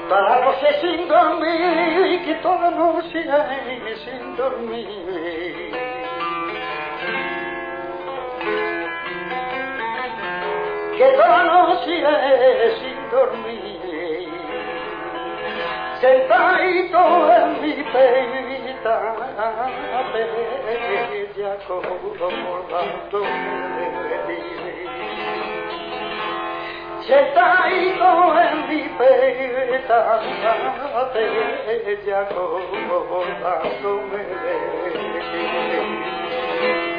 Toda la noche sin dormir, que toda la noche sin dormir. Que toda la noche sin dormir, sentadito en mi peita, bella acordándome de ti. Sentadito en mi peita, bella acordándome de ti.